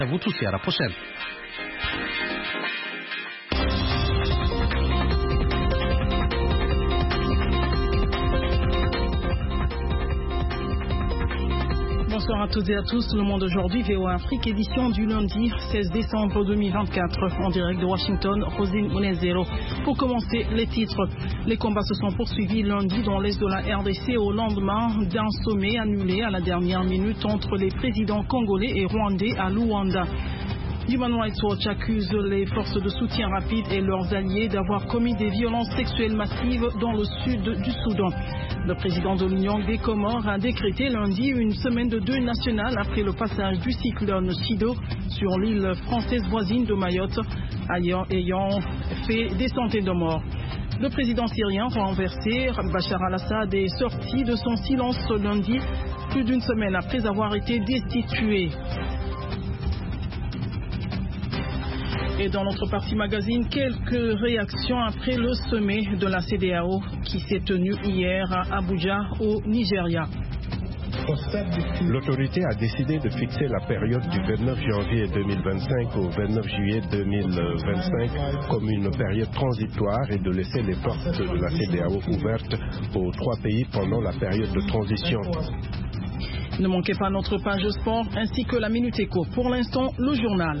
À vous tous et à la prochaine. Bonsoir à toutes et à tous. Le Monde aujourd'hui, VOA Afrique, édition du lundi 16 décembre 2024. En direct de Washington, Rosine Monezero. Pour commencer, les titres. Les combats se sont poursuivis lundi dans l'est de la RDC au lendemain d'un sommet annulé à la dernière minute entre les présidents congolais et rwandais à Luanda. Human Rights Watch accuse les forces de soutien rapide et leurs alliés d'avoir commis des violences sexuelles massives dans le sud du Soudan. Le président de l'Union des Comores a décrété lundi une semaine de deuil national après le passage du cyclone Chido sur l'île française voisine de Mayotte, ayant fait des centaines de morts. Le président syrien renversé, Bachar al-Assad, est sorti de son silence lundi, plus d'une semaine après avoir été destitué. Et dans notre partie magazine, quelques réactions après le sommet de la CEDEAO qui s'est tenu hier à Abuja au Nigeria. L'autorité a décidé de fixer la période du 29 janvier 2025 au 29 juillet 2025 comme une période transitoire et de laisser les portes de la CEDEAO ouvertes aux 3 pays pendant la période de transition. Ne manquez pas notre page sport ainsi que la Minute Éco. Pour l'instant, le journal.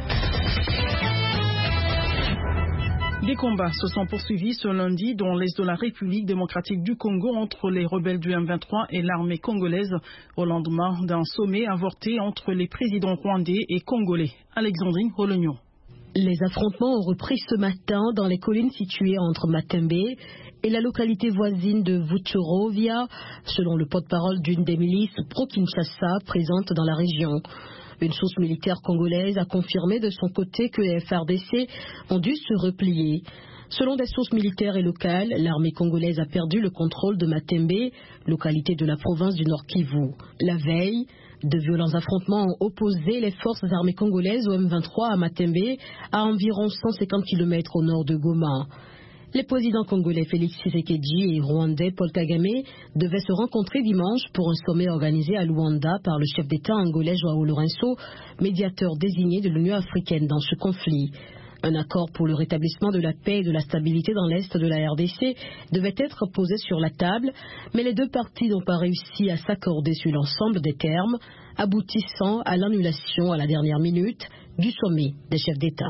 Des combats se sont poursuivis ce lundi dans l'est de la République démocratique du Congo entre les rebelles du M23 et l'armée congolaise au lendemain d'un sommet avorté entre les présidents rwandais et congolais. Alexandrine Rolognon. Les affrontements ont repris ce matin dans les collines situées entre Matembe et la localité voisine de Vuchorovia, selon le porte-parole d'une des milices pro-Kinshasa présentes dans la région. Une source militaire congolaise a confirmé de son côté que les FARDC ont dû se replier. Selon des sources militaires et locales, l'armée congolaise a perdu le contrôle de Matembe, localité de la province du Nord Kivu. La veille, de violents affrontements ont opposé les forces armées congolaises au M23 à Matembe, à environ 150 km au nord de Goma. Les présidents congolais Félix Tshisekedi et rwandais Paul Kagame devaient se rencontrer dimanche pour un sommet organisé à Luanda par le chef d'État angolais João Lourenço, médiateur désigné de l'Union africaine dans ce conflit. Un accord pour le rétablissement de la paix et de la stabilité dans l'est de la RDC devait être posé sur la table, mais les deux parties n'ont pas réussi à s'accorder sur l'ensemble des termes, aboutissant à l'annulation à la dernière minute du sommet des chefs d'État.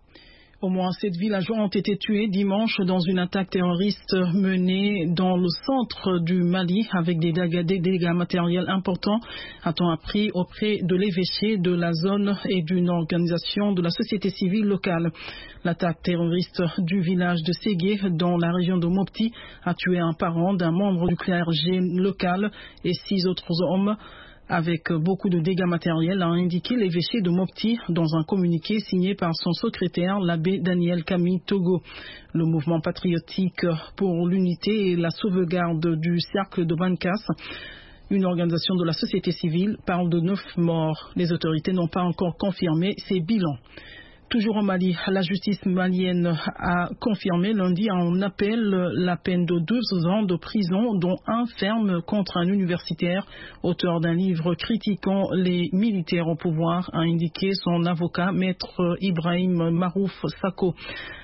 Au moins 7 villageois ont été tués dimanche dans une attaque terroriste menée dans le centre du Mali avec des dégâts matériels importants, a-t-on appris auprès de l'évêché de la zone et d'une organisation de la société civile locale. L'attaque terroriste du village de Ségué dans la région de Mopti a tué un parent d'un membre du clergé local et 6 autres hommes, avec beaucoup de dégâts matériels, a indiqué l'évêché de Mopti dans un communiqué signé par son secrétaire, l'abbé Daniel Camille Togo. Le mouvement patriotique pour l'unité et la sauvegarde du cercle de Bankas, une organisation de la société civile, parle de 9 morts. Les autorités n'ont pas encore confirmé ces bilans. Toujours au Mali, la justice malienne a confirmé lundi en appel la peine de 2 ans de prison, dont 1 ferme contre un universitaire, auteur d'un livre critiquant les militaires au pouvoir, a indiqué son avocat, maître Ibrahim Marouf Sako.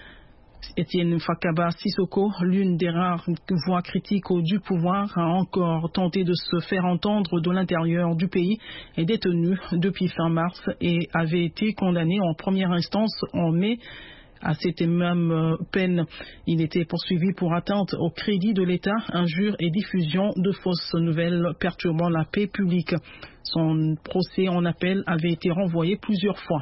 Etienne Fakaba Sissoko, l'une des rares voix critiques du pouvoir, a encore tenté de se faire entendre de l'intérieur du pays, est détenu depuis fin mars et avait été condamné en première instance en mai à cette même peine. Il était poursuivi pour atteinte au crédit de l'État, injure et diffusion de fausses nouvelles perturbant la paix publique. Son procès en appel avait été renvoyé plusieurs fois.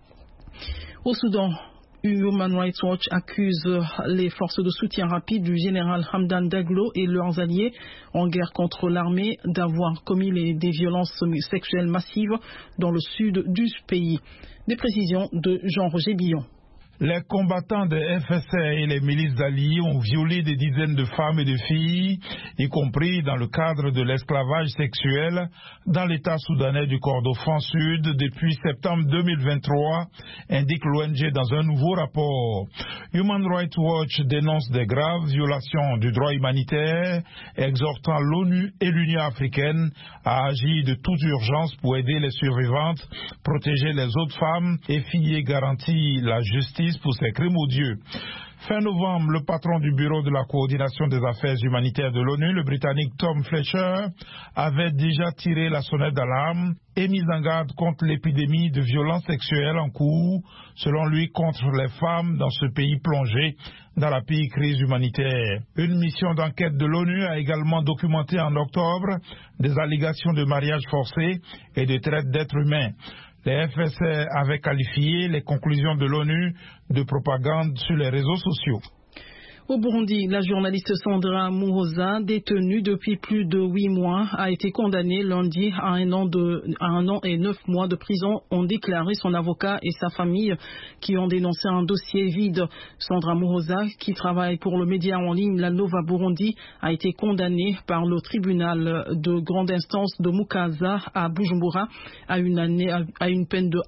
Au Soudan, Human Rights Watch accuse les forces de soutien rapide du général Hamdan Daglo et leurs alliés en guerre contre l'armée d'avoir commis des violences sexuelles massives dans le sud du pays. Des précisions de Jean-Roger Billon. Les combattants des FSA et les milices alliées ont violé des dizaines de femmes et de filles, y compris dans le cadre de l'esclavage sexuel, dans l'État soudanais du Kordofan Sud depuis septembre 2023, indique l'ONG dans un nouveau rapport. Human Rights Watch dénonce des graves violations du droit humanitaire, exhortant l'ONU et l'Union africaine à agir de toute urgence pour aider les survivantes, protéger les autres femmes et filles et garantir la justice pour ces crimes odieux. Fin novembre, le patron du bureau de la coordination des affaires humanitaires de l'ONU, le Britannique Tom Fletcher, avait déjà tiré la sonnette d'alarme et mis en garde contre l'épidémie de violences sexuelles en cours, selon lui, contre les femmes dans ce pays plongé dans la pire crise humanitaire. Une mission d'enquête de l'ONU a également documenté en octobre des allégations de mariage forcé et de traite d'êtres humains. Les FSA avaient qualifié les conclusions de l'ONU de propagande sur les réseaux sociaux. Au Burundi, la journaliste Sandra Muhoza, détenue depuis plus de 8 mois, a été condamnée lundi à un an et 9 mois de prison, ont déclaré son avocat et sa famille qui ont dénoncé un dossier vide. Sandra Muhoza, qui travaille pour le média en ligne La Nova Burundi, a été condamnée par le tribunal de grande instance de Mukaza à Bujumbura à une peine de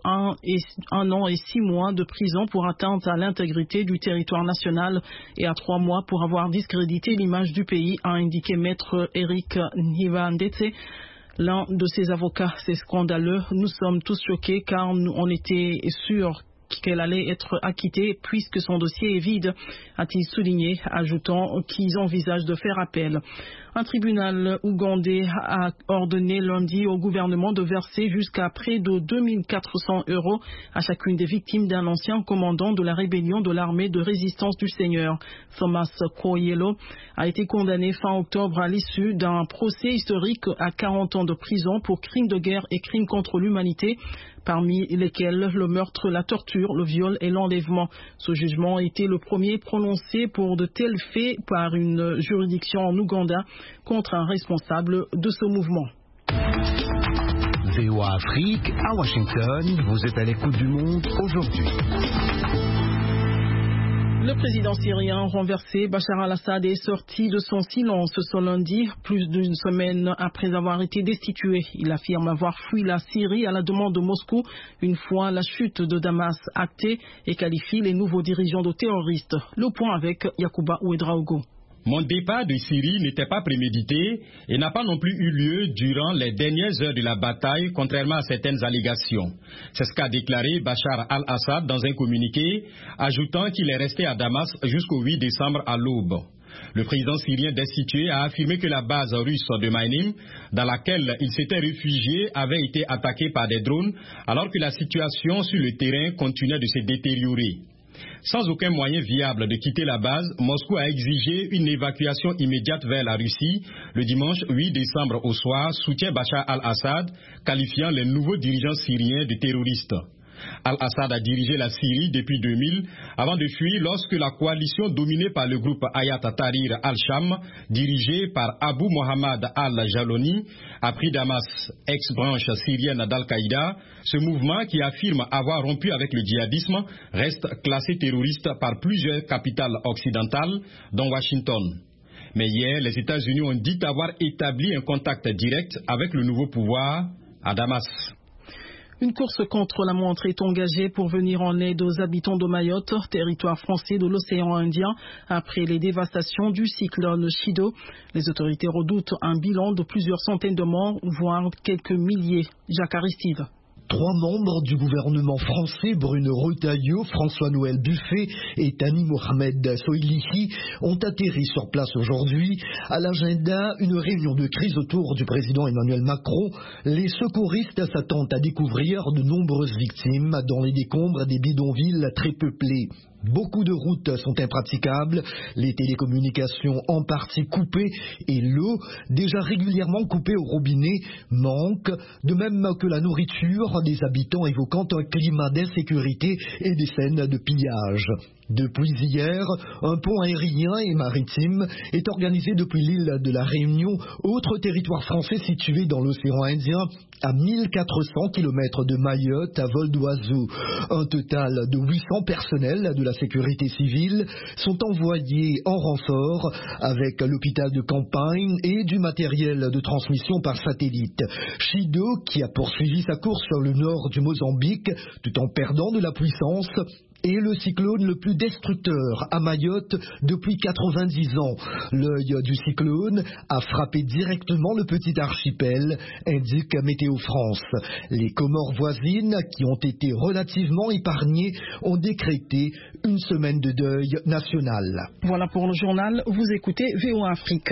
1 an et 6 mois de prison pour atteinte à l'intégrité du territoire national et à 3 mois pour avoir discrédité l'image du pays, a indiqué maître Eric Nivandete. L'un de ses avocats, c'est scandaleux. Nous sommes tous choqués car on était sûrs qu'elle allait être acquittée puisque son dossier est vide, a-t-il souligné, ajoutant qu'ils envisagent de faire appel. Un tribunal ougandais a ordonné lundi au gouvernement de verser jusqu'à près de 2400 € à chacune des victimes d'un ancien commandant de la rébellion de l'armée de résistance du Seigneur. Thomas Koyelo a été condamné fin octobre à l'issue d'un procès historique à 40 ans de prison pour crimes de guerre et crimes contre l'humanité, parmi lesquels le meurtre, la torture, le viol et l'enlèvement. Ce jugement a été le premier prononcé pour de tels faits par une juridiction en Ouganda contre un responsable de ce mouvement. VOA Afrique, à Washington, vous êtes à l'écoute du monde aujourd'hui. Le président syrien renversé, Bachar al-Assad, est sorti de son silence ce lundi, plus d'une semaine après avoir été destitué. Il affirme avoir fui la Syrie à la demande de Moscou une fois la chute de Damas actée et qualifie les nouveaux dirigeants de terroristes. Le point avec Yacouba Ouedraogo. Mon départ de Syrie n'était pas prémédité et n'a pas non plus eu lieu durant les dernières heures de la bataille, contrairement à certaines allégations. C'est ce qu'a déclaré Bachar al-Assad dans un communiqué, ajoutant qu'il est resté à Damas jusqu'au 8 décembre à l'aube. Le président syrien destitué a affirmé que la base russe de Mainim, dans laquelle il s'était réfugié, avait été attaquée par des drones, alors que la situation sur le terrain continuait de se détériorer. Sans aucun moyen viable de quitter la base, Moscou a exigé une évacuation immédiate vers la Russie. Le dimanche 8 décembre au soir, soutient Bachar al-Assad, qualifiant les nouveaux dirigeants syriens de terroristes. Al-Assad a dirigé la Syrie depuis 2000 avant de fuir lorsque la coalition dominée par le groupe Hayat Tahrir al-Sham, dirigé par Abu Mohammad al-Jaloni, a pris Damas, ex-branche syrienne d'Al-Qaïda. Ce mouvement, qui affirme avoir rompu avec le djihadisme, reste classé terroriste par plusieurs capitales occidentales, dont Washington. Mais hier, les États-Unis ont dit avoir établi un contact direct avec le nouveau pouvoir à Damas. Une course contre la montre est engagée pour venir en aide aux habitants de Mayotte, territoire français de l'océan Indien, après les dévastations du cyclone Chido. Les autorités redoutent un bilan de plusieurs centaines de morts, voire quelques milliers. Jacques Aristide. 3 membres du gouvernement français, Bruno Retailleau, François-Noël Buffet et Thani Mohamed Soilihi, ont atterri sur place aujourd'hui. À l'agenda, une réunion de crise autour du président Emmanuel Macron. Les secouristes s'attendent à découvrir de nombreuses victimes dans les décombres des bidonvilles très peuplés. Beaucoup de routes sont impraticables, les télécommunications en partie coupées et l'eau, déjà régulièrement coupée au robinet, manque, de même que la nourriture, des habitants évoquant un climat d'insécurité et des scènes de pillage. Depuis hier, un pont aérien et maritime est organisé depuis l'île de la Réunion, autre territoire français situé dans l'océan Indien, à 1400 km de Mayotte à vol d'oiseau. Un total de 800 personnels de la sécurité civile sont envoyés en renfort avec l'hôpital de campagne et du matériel de transmission par satellite. Chido, qui a poursuivi sa course sur le nord du Mozambique tout en perdant de la puissance, est le cyclone le plus destructeur à Mayotte depuis 90 ans. L'œil du cyclone a frappé directement le petit archipel, indique Météo France. Les Comores voisines, qui ont été relativement épargnées, ont décrété une semaine de deuil national. Voilà pour le journal, vous écoutez VOA Afrique.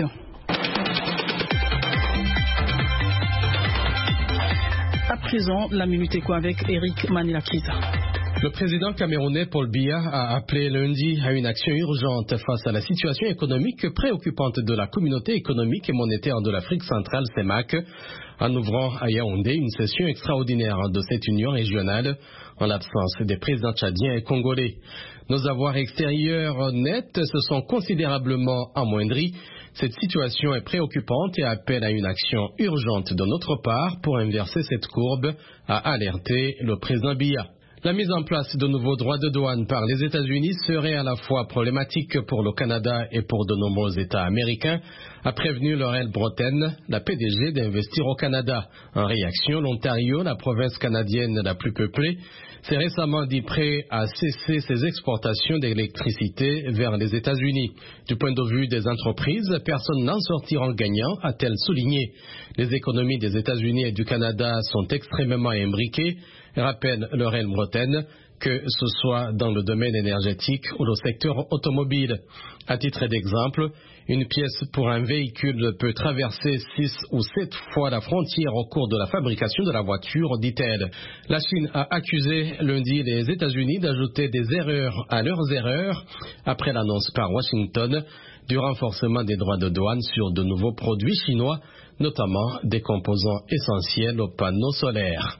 À présent, la Minute Éco avec Eric Manilakiza. Le président camerounais Paul Biya a appelé lundi à une action urgente face à la situation économique préoccupante de la communauté économique et monétaire de l'Afrique centrale, CEMAC, en ouvrant à Yaoundé une session extraordinaire de cette union régionale en l'absence des présidents tchadiens et congolais. Nos avoirs extérieurs nets se sont considérablement amoindris. Cette situation est préoccupante et appelle à une action urgente de notre part pour inverser cette courbe, a alerté le président Biya. La mise en place de nouveaux droits de douane par les États-Unis serait à la fois problématique pour le Canada et pour de nombreux États américains, a prévenu Laurel Broten, la PDG d'Investir au Canada. En réaction, l'Ontario, la province canadienne la plus peuplée, s'est récemment dit prêt à cesser ses exportations d'électricité vers les États-Unis. Du point de vue des entreprises, personne n'en sortira gagnant, a-t-elle souligné. Les économies des États-Unis et du Canada sont extrêmement imbriquées, rappelle Laurel Broten, que ce soit dans le domaine énergétique ou le secteur automobile. À titre d'exemple, une pièce pour un véhicule peut traverser 6 ou 7 fois la frontière au cours de la fabrication de la voiture, dit-elle. La Chine a accusé lundi les États-Unis d'ajouter des erreurs à leurs erreurs après l'annonce par Washington du renforcement des droits de douane sur de nouveaux produits chinois, notamment des composants essentiels aux panneaux solaires.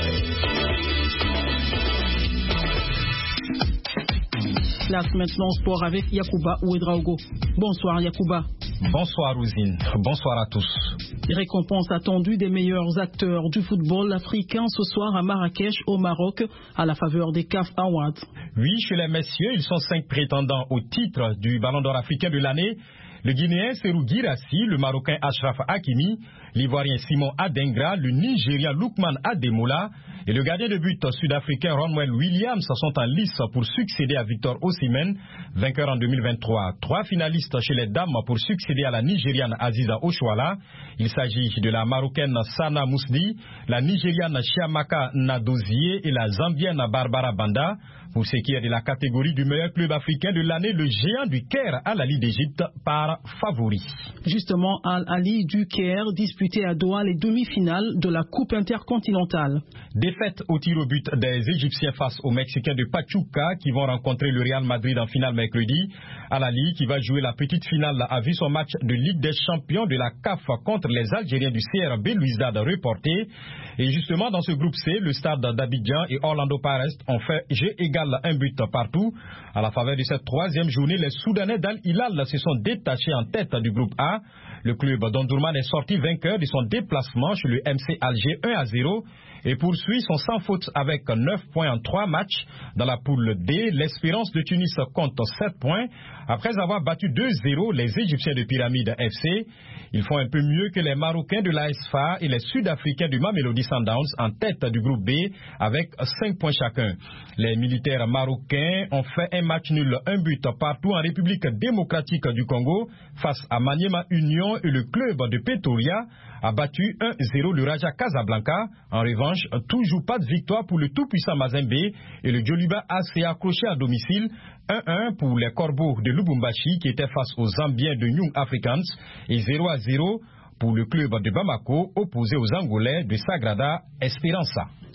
Place maintenant sport avec Yacouba Ouedraogo. Bonsoir Yacouba. Bonsoir Ouzine, bonsoir à tous. Récompense attendue des meilleurs acteurs du football africain ce soir à Marrakech au Maroc à la faveur des CAF Awards. Oui, chez les messieurs, ils sont 5 prétendants au titre du Ballon d'Or africain de l'année. Le Guinéen Serou Girassi, le Marocain Achraf Hakimi, l'Ivoirien Simon Adengra, le Nigérian Lukman Ademola et le gardien de but sud-africain Ronwell Williams sont en lice pour succéder à Victor Osimhen, vainqueur en 2023. 3 finalistes chez les dames pour succéder à la Nigériane Aziza Oshoala. Il s'agit de la Marocaine Sana Mousdi, la Nigériane Chiamaka Nadozie et la Zambienne Barbara Banda. Pour ce qui est de la catégorie du meilleur club africain de l'année, le géant du Caire Al Ahly d'Égypte par favori. Justement, Al Ahly du Caire disputait à Doha les demi-finales de la Coupe intercontinentale. Défaite au tir au but des Égyptiens face aux Mexicains de Pachuca qui vont rencontrer le Real Madrid en finale mercredi. Al Ahly, qui va jouer la petite finale, a vu son match de Ligue des Champions de la CAF contre les Algériens du CRB Louizdad reporté. Et justement, dans ce groupe C, le stade d'Abidjan et Orlando Pirates ont fait jeu égal un but partout. À la faveur de cette 3e journée, les Soudanais d'Al Hilal se sont détachés en tête du groupe A. Le club d'Omdurman est sorti vainqueur de son déplacement chez le MC Alger 1-0 et poursuit son sans faute avec 9 points en 3 matchs. Dans la poule D, l'Espérance de Tunis compte 7 points. Après avoir battu 2-0 les Égyptiens de Pyramide FC, ils font un peu mieux que les Marocains de l'AS FAR et les Sud-Africains du Mamelodi Sundowns en tête du groupe B avec 5 points chacun. Les militaires marocains ont fait un match nul, un but partout en République démocratique du Congo face à Maniema Union et le club de Pretoria a battu 1-0 le Raja Casablanca. En revanche, toujours pas de victoire pour le tout-puissant Mazembe et le Djoliba AC accroché à domicile. 1-1 pour les Corbeaux de Lubumbashi qui étaient face aux Zambiens de Young Africans et 0-0 pour le club de Bamako opposé aux Angolais de Sagrada Esperança.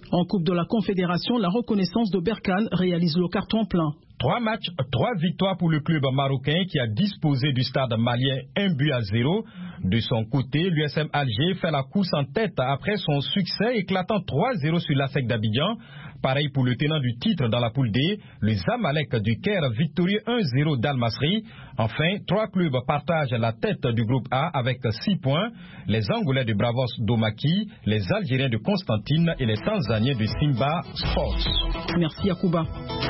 En Coupe de la Confédération, la reconnaissance de Berkane réalise le carton plein. 3 matchs, 3 victoires pour le club marocain qui a disposé du stade malien 1-0. De son côté, l'USM Alger fait la course en tête après son succès éclatant 3-0 sur l'ASEC d'Abidjan. Pareil pour le tenant du titre dans la poule D, le Zamalek du Caire victorieux 1-0 d'Al-Masri. Enfin, 3 clubs partagent la tête du groupe A avec 6 points. Les Angolais de Bravos Domaki, les Algériens de Constantine et les Tanzaniens de Simba Sports. Merci Yacouba.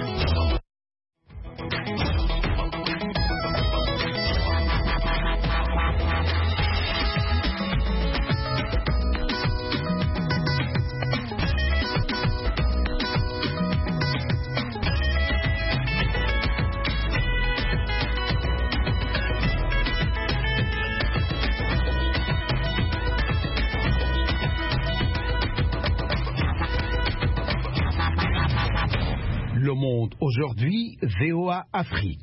Le Monde aujourd'hui, VOA Afrique.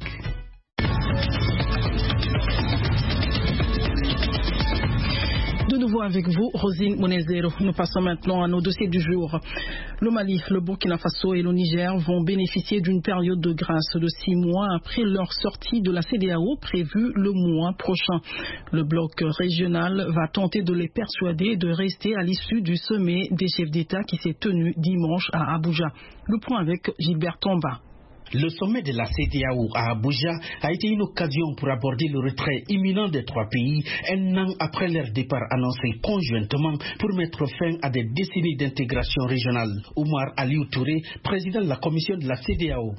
De nouveau avec vous, Rosine Monezero. Nous passons maintenant à nos dossiers du jour. Le Mali, le Burkina Faso et le Niger vont bénéficier d'une période de grâce de 6 mois après leur sortie de la CEDEAO prévue le mois prochain. Le bloc régional va tenter de les persuader de rester à l'issue du sommet des chefs d'État qui s'est tenu dimanche à Abuja. Le point avec Gilbert Tomba. Le sommet de la CEDEAO à Abuja a été une occasion pour aborder le retrait imminent des 3 pays, un an après leur départ annoncé conjointement pour mettre fin à des décennies d'intégration régionale. Oumar Aliou Touré, président de la commission de la CEDEAO.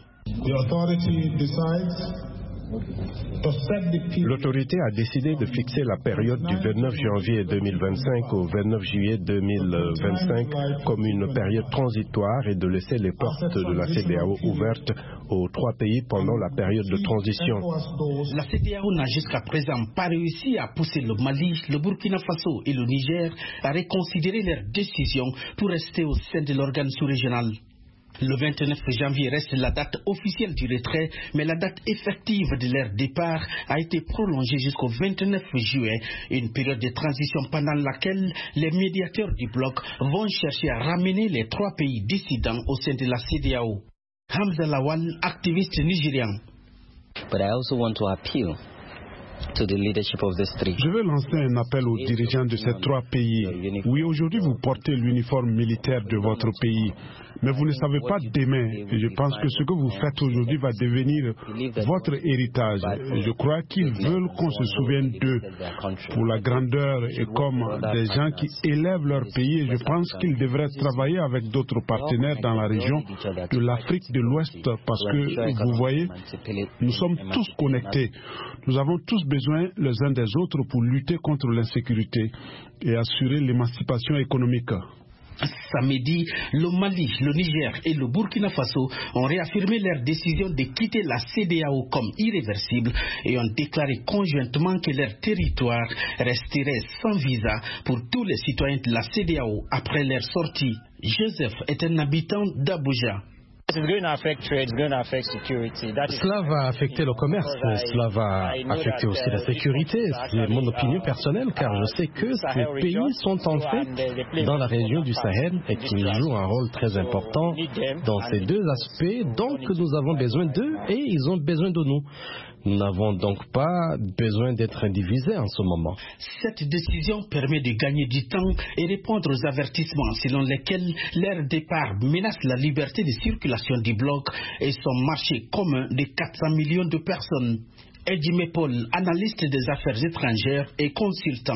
L'autorité a décidé de fixer la période du 29 janvier 2025 au 29 juillet 2025 comme une période transitoire et de laisser les portes de la CEDEAO ouvertes aux 3 pays pendant la période de transition. La CEDEAO n'a jusqu'à présent pas réussi à pousser le Mali, le Burkina Faso et le Niger à reconsidérer leurs décisions pour rester au sein de l'organe sous-régional. Le 29 janvier reste la date officielle du retrait, mais la date effective de leur départ a été prolongée jusqu'au 29 juillet, une période de transition pendant laquelle les médiateurs du bloc vont chercher à ramener les 3 pays dissidents au sein de la CEDEAO. Hamza Lawal, activiste nigérian. But I also want to appeal to the leadership of these 3. Je veux lancer un appel aux dirigeants de ces 3 pays. Oui, aujourd'hui vous portez l'uniforme militaire de votre pays, mais vous ne savez pas demain. Et je pense que ce que vous faites aujourd'hui va devenir votre héritage. Je crois qu'ils veulent qu'on se souvienne d'eux pour la grandeur et comme des gens qui élèvent leur pays. Et je pense qu'ils devraient travailler avec d'autres partenaires dans la région de l'Afrique de l'Ouest parce que, vous voyez, nous sommes tous connectés. Nous avons tous besoin les uns des autres pour lutter contre l'insécurité et assurer l'émancipation économique. Samedi, le Mali, le Niger et le Burkina Faso ont réaffirmé leur décision de quitter la CEDEAO comme irréversible et ont déclaré conjointement que leur territoire resterait sans visa pour tous les citoyens de la CEDEAO après leur sortie. Joseph est un habitant d'Abuja. Cela va affecter le commerce, cela va affecter aussi la sécurité. C'est mon opinion personnelle car je sais que ces pays sont en fait dans la région du Sahel et qu'ils jouent un rôle très important dans ces 2 aspects. Donc nous avons besoin d'eux et ils ont besoin de nous. Nous n'avons donc pas besoin d'être divisés en ce moment. Cette décision permet de gagner du temps et répondre aux avertissements selon lesquels leur départ menace la liberté de circulation du bloc et son marché commun de 400 millions de personnes. Edime Paul, analyste des affaires étrangères et consultant.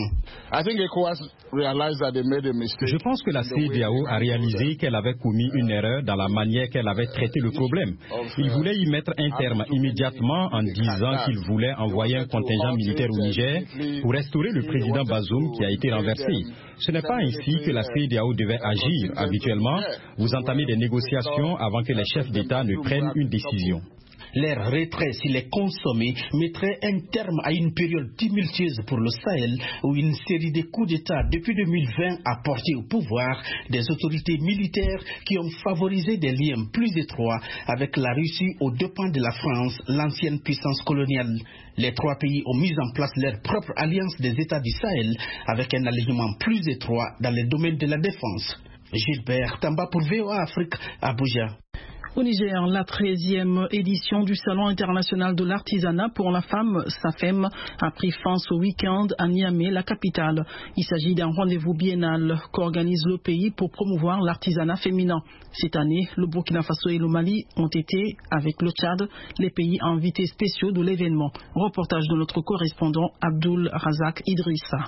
Je pense que la CEDEAO a réalisé qu'elle avait commis une erreur dans la manière qu'elle avait traité le problème. Il voulait y mettre un terme immédiatement en disant qu'il voulait envoyer un contingent militaire au Niger pour restaurer le président Bazoum qui a été renversé. Ce n'est pas ainsi que la CEDEAO devait agir. Habituellement, vous entamez des négociations avant que les chefs d'État ne prennent une décision. Leur retrait, s'il est consommé, mettrait un terme à une période tumultueuse pour le Sahel où une série de coups d'État depuis 2020 a porté au pouvoir des autorités militaires qui ont favorisé des liens plus étroits avec la Russie aux dépens de la France, l'ancienne puissance coloniale. Les 3 pays ont mis en place leur propre alliance des États du Sahel avec un alignement plus étroit dans les domaines de la défense. Gilbert Tamba pour VOA Afrique, Abuja. Au Niger, la 13e édition du Salon international de l'artisanat pour la femme, SAFEM, a pris fin ce week-end à Niamey, la capitale. Il s'agit d'un rendez-vous biennal qu'organise le pays pour promouvoir l'artisanat féminin. Cette année, le Burkina Faso et le Mali ont été, avec le Tchad, les pays invités spéciaux de l'événement. Reportage de notre correspondant Abdul Razak Idrissa.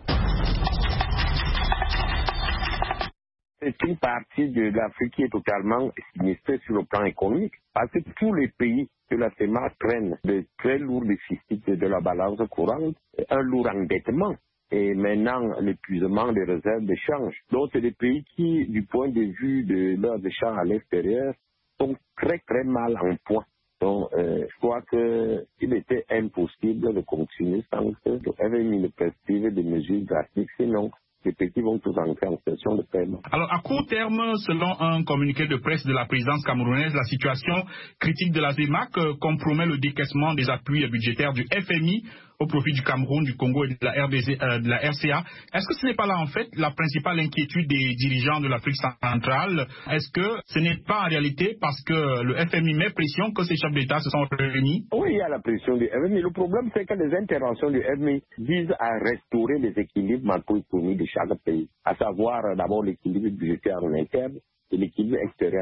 C'est une partie de l'Afrique qui est totalement sinistrée sur le plan économique, parce que tous les pays de la CEMAC prennent de très lourds déficits de la balance courante, un lourd endettement et maintenant l'épuisement des réserves d'échange. Donc c'est des pays qui, du point de vue de leurs échanges à l'extérieur, sont très très mal en point. Donc je crois qu'il était impossible de continuer sans que le FMI ne prescrive des mesures drastiques, sinon les pays vont tous entrer en situation de paiement. Alors, à court terme, selon un communiqué de presse de la présidence camerounaise, la situation critique de la CEMAC compromet le décaissement des appuis budgétaires du FMI au profit du Cameroun, du Congo et de la RCA. Est-ce que ce n'est pas là, en fait, la principale inquiétude des dirigeants de l'Afrique centrale? Est-ce que ce n'est pas en réalité parce que le FMI met pression que ces chefs d'État se sont réunis? Oui, il y a la pression du FMI. Le problème, c'est que les interventions du FMI visent à restaurer les équilibres macroéconomiques de chaque pays, à savoir d'abord l'équilibre budgétaire en interne et l'équilibre extérieur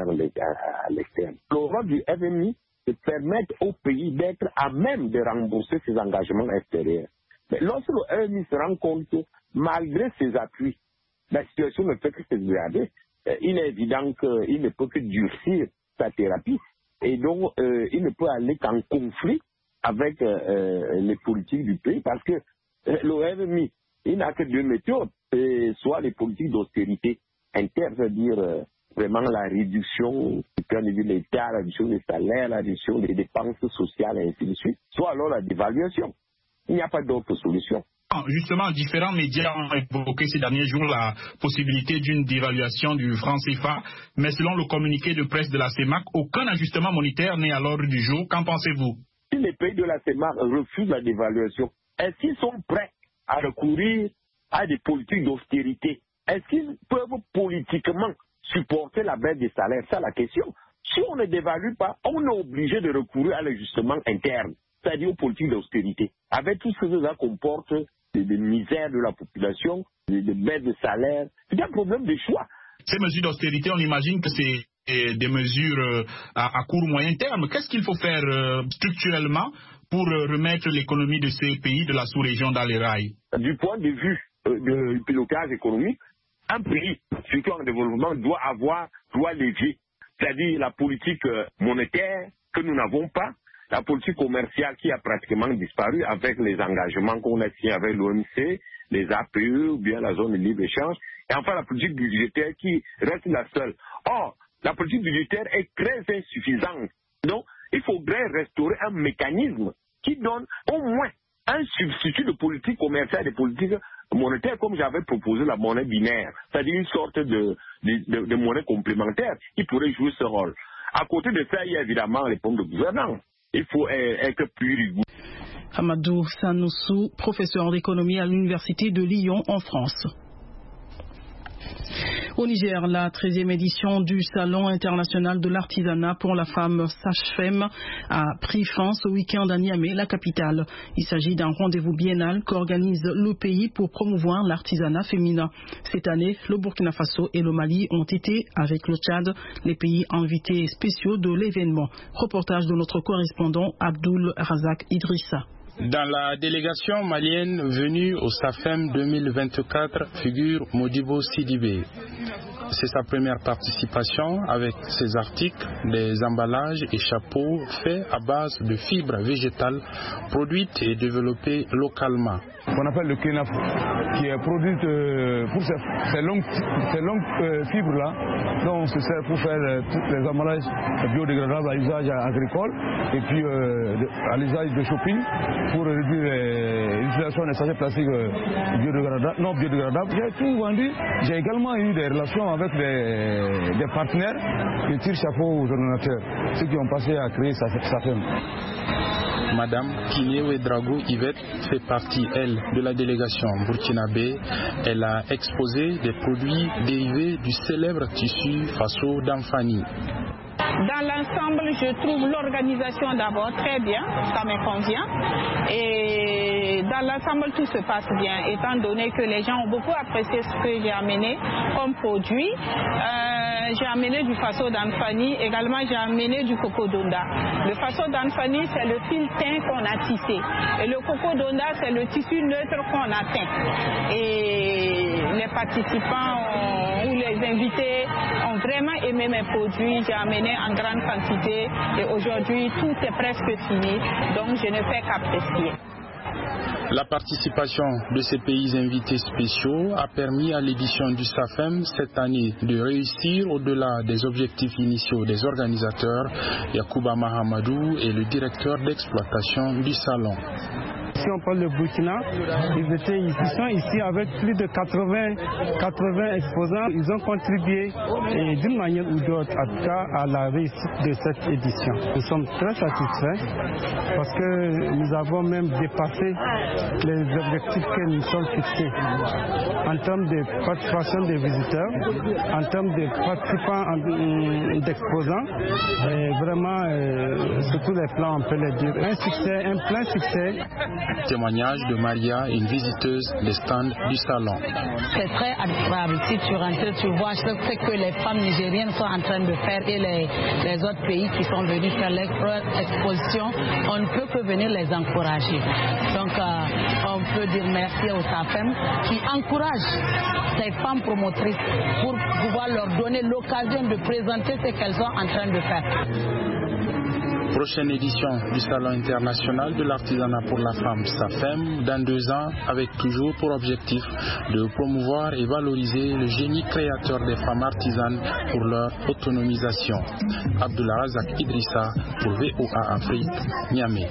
à l'externe. Le rôle du FMI, de permettre au pays d'être à même de rembourser ses engagements extérieurs. Mais lorsque le FMI se rend compte que malgré ses appuis, la situation ne fait que se dégrader, il est évident qu'il ne peut que durcir sa thérapie et donc il ne peut aller qu'en conflit avec les politiques du pays parce que le FMI, il n'a que deux méthodes, soit les politiques d'austérité interne, c'est-à-dire vraiment la réduction du point de vue de l'État, la réduction des salaires, la réduction des dépenses sociales et ainsi de suite, soit alors la dévaluation. Il n'y a pas d'autre solution. Justement, différents médias ont évoqué ces derniers jours la possibilité d'une dévaluation du franc CFA, mais selon le communiqué de presse de la CEMAC, aucun ajustement monétaire n'est à l'ordre du jour. Qu'en pensez-vous? Si les pays de la CEMAC refusent la dévaluation, est-ce qu'ils sont prêts à recourir à des politiques d'austérité? Est-ce qu'ils peuvent politiquement supporter la baisse des salaires? C'est la question. Si on ne dévalue pas, on est obligé de recourir à l'ajustement interne, c'est-à-dire aux politiques d'austérité, avec tout ce que cela comporte de misère de la population, de baisse de salaire. C'est un problème de choix. Ces mesures d'austérité, on imagine que c'est des mesures à court ou moyen terme. Qu'est-ce qu'il faut faire structurellement pour remettre l'économie de ces pays de la sous-région dans les rails? Du point de vue du pilotage économique, un pays, surtout en développement, doit levier, c'est-à-dire la politique monétaire que nous n'avons pas, la politique commerciale qui a pratiquement disparu avec les engagements qu'on a signés avec l'OMC, les APE ou bien la zone de libre-échange, et enfin la politique budgétaire qui reste la seule. Or, la politique budgétaire est très insuffisante. Donc, il faudrait restaurer un mécanisme qui donne au moins un substitut de politique commerciale et de politique monétaire, comme j'avais proposé la monnaie binaire, c'est-à-dire une sorte de monnaie complémentaire qui pourrait jouer ce rôle. À côté de ça, il y a évidemment les problèmes de gouvernance. Il faut être plus rigoureux. Amadou Sanoussou, professeur d'économie à l'Université de Lyon en France. Au Niger, la 13e édition du Salon international de l'artisanat pour la femme SAFEM a pris fin ce week-end à Niamey, la capitale. Il s'agit d'un rendez-vous biennal qu'organise le pays pour promouvoir l'artisanat féminin. Cette année, le Burkina Faso et le Mali ont été, avec le Tchad, les pays invités spéciaux de l'événement. Reportage de notre correspondant Abdul Razak Idrissa. Dans la délégation malienne venue au SAFEM 2024 figure Modibo Sidibé. C'est sa première participation avec ses articles, des emballages et chapeaux faits à base de fibres végétales produites et développées localement. On appelle le kenaf, qui est produite pour ces longues fibres-là, dont on se sert pour faire tous les emballages biodégradables à usage agricole et puis à l'usage de shopping pour réduire l'utilisation des sachets plastiques non biodégradables. J'ai tout vendu. J'ai également eu des relations avec des partenaires qui tirent chapeau aux ordinateurs, ceux qui ont passé à créer SAFEM. Madame Kiné Ouedraogo Yvette fait partie, elle, de la délégation burkinabé. Elle a exposé des produits dérivés du célèbre tissu Faso d'Anfani. Dans l'ensemble, je trouve l'organisation d'abord très bien, ça me convient. Et dans l'ensemble, tout se passe bien, étant donné que les gens ont beaucoup apprécié ce que j'ai amené comme produit. J'ai amené du Faso d'Anfani, également j'ai amené du coco d'Onda. Le Faso d'Anfani, c'est le fil teint qu'on a tissé. Et le coco d'Onda, c'est le tissu neutre qu'on a teint. Et les participants ou les invités ont vraiment aimé mes produits. J'ai amené en grande quantité et aujourd'hui tout est presque fini, donc je ne fais qu'apprécier. La participation de ces pays invités spéciaux a permis à l'édition du SAFEM cette année de réussir au-delà des objectifs initiaux des organisateurs. Yacouba Mahamadou est le directeur d'exploitation du salon. Si on parle de Burkina, ils sont ici avec plus de 80 exposants. Ils ont contribué d'une manière ou d'autre en tout cas à la réussite de cette édition. Nous sommes très satisfaits parce que nous avons même dépassé les objectifs que nous sommes fixés en termes de participation des visiteurs, en termes de participants d'exposants. Et vraiment, sur tous les plans, on peut le dire. Un succès, un plein succès. Témoignage de Maria, une visiteuse des stands du salon. C'est très admirable. Si tu rentres, tu vois ce que les femmes nigériennes sont en train de faire et les autres pays qui sont venus faire l'exposition, on ne peut que venir les encourager. Donc on peut dire merci au SAFEM qui encourage ces femmes promotrices pour pouvoir leur donner l'occasion de présenter ce qu'elles sont en train de faire. Prochaine édition du Salon international de l'artisanat pour la femme SAFEM dans 2 ans, avec toujours pour objectif de promouvoir et valoriser le génie créateur des femmes artisanes pour leur autonomisation. Abdullah Razak Idrissa pour VOA Afrique, Niamey.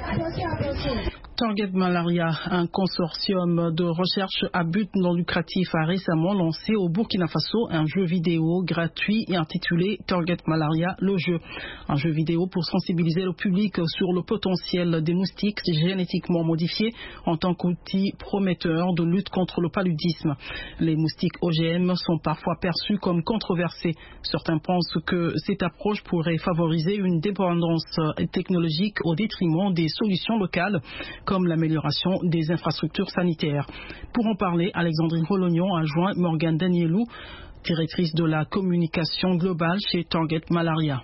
Target Malaria, un consortium de recherche à but non lucratif, a récemment lancé au Burkina Faso un jeu vidéo gratuit et intitulé Target Malaria, le jeu. Un jeu vidéo pour sensibiliser le public sur le potentiel des moustiques génétiquement modifiés en tant qu'outil prometteur de lutte contre le paludisme. Les moustiques OGM sont parfois perçus comme controversés. Certains pensent que cette approche pourrait favoriser une dépendance technologique au détriment des solutions locales, comme l'amélioration des infrastructures sanitaires. Pour en parler, Alexandrine Rolognon a joint Morgane Danielou, directrice de la communication globale chez Target Malaria.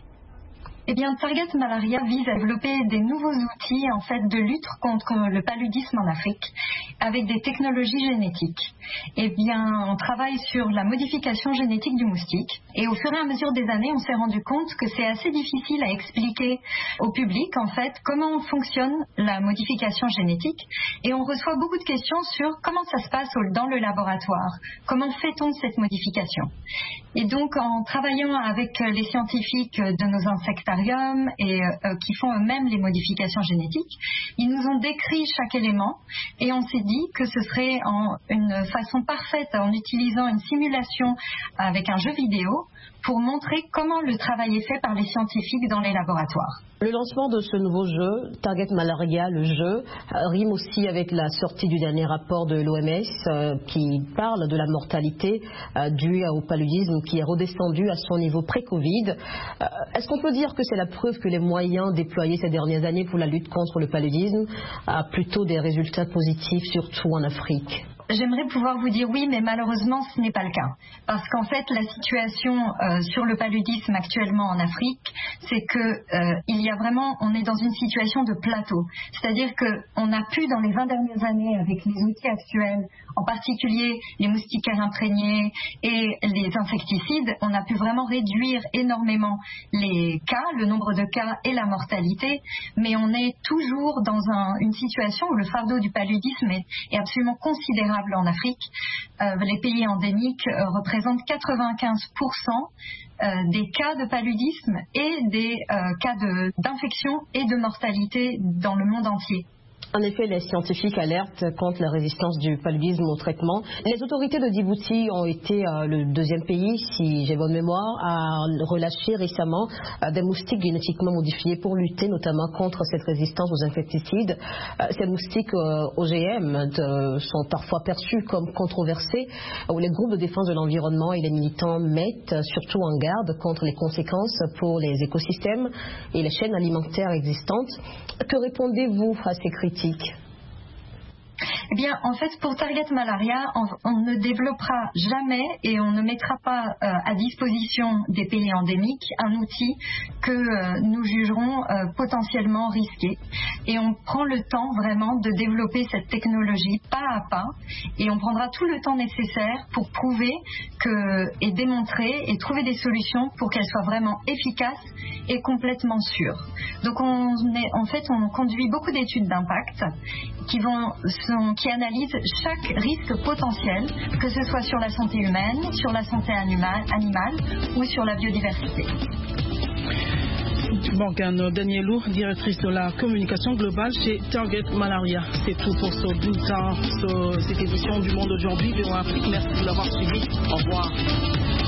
Eh bien, Target Malaria vise à développer des nouveaux outils en fait de lutte contre le paludisme en Afrique avec des technologies génétiques. Eh bien, on travaille sur la modification génétique du moustique et au fur et à mesure des années, on s'est rendu compte que c'est assez difficile à expliquer au public en fait comment fonctionne la modification génétique et on reçoit beaucoup de questions sur comment ça se passe dans le laboratoire, comment fait-on cette modification. Et donc, en travaillant avec les scientifiques de nos insectariums et qui font eux-mêmes les modifications génétiques, ils nous ont décrit chaque élément et on s'est dit que ce serait une façon parfaite en utilisant une simulation avec un jeu vidéo pour montrer comment le travail est fait par les scientifiques dans les laboratoires. Le lancement de ce nouveau jeu, Target Malaria, le jeu, rime aussi avec la sortie du dernier rapport de l'OMS qui parle de la mortalité due au paludisme qui est redescendu à son niveau pré-Covid. Est-ce qu'on peut dire que c'est la preuve que les moyens déployés ces dernières années pour la lutte contre le paludisme a plutôt des résultats positifs, surtout en Afrique ? J'aimerais pouvoir vous dire oui, mais malheureusement, ce n'est pas le cas. Parce qu'en fait, la situation sur le paludisme actuellement en Afrique, c'est que on est dans une situation de plateau. C'est-à-dire qu'on a pu, dans les 20 dernières années, avec les outils actuels, en particulier les moustiquaires imprégnés et les insecticides, on a pu vraiment réduire énormément les cas, le nombre de cas et la mortalité, mais on est toujours dans une situation où le fardeau du paludisme est absolument considérable en Afrique. Les pays endémiques représentent 95% des cas de paludisme et des cas d'infection et de mortalité dans le monde entier. En effet, les scientifiques alertent contre la résistance du paludisme au traitement. Les autorités de Djibouti ont été le deuxième pays, si j'ai bonne mémoire, à relâcher récemment des moustiques génétiquement modifiés pour lutter notamment contre cette résistance aux insecticides. Ces moustiques OGM sont parfois perçus comme controversés, où les groupes de défense de l'environnement et les militants mettent surtout en garde contre les conséquences pour les écosystèmes et les chaînes alimentaires existantes. Que répondez-vous à ces critiques? Eh bien, en fait, pour Target Malaria, on ne développera jamais et on ne mettra pas à disposition des pays endémiques un outil que nous jugerons potentiellement risqué. Et on prend le temps vraiment de développer cette technologie pas à pas et on prendra tout le temps nécessaire pour prouver et démontrer et trouver des solutions pour qu'elle soit vraiment efficace et complètement sûre. Donc, on conduit beaucoup d'études d'impact qui analysent chaque risque potentiel, que ce soit sur la santé humaine, sur la santé animale ou sur la biodiversité. Morgane Danielou, directrice de la communication globale chez Target Malaria. C'est tout pour ce bulletin, cette édition du Monde aujourd'hui. Merci de l'avoir suivi. Au revoir.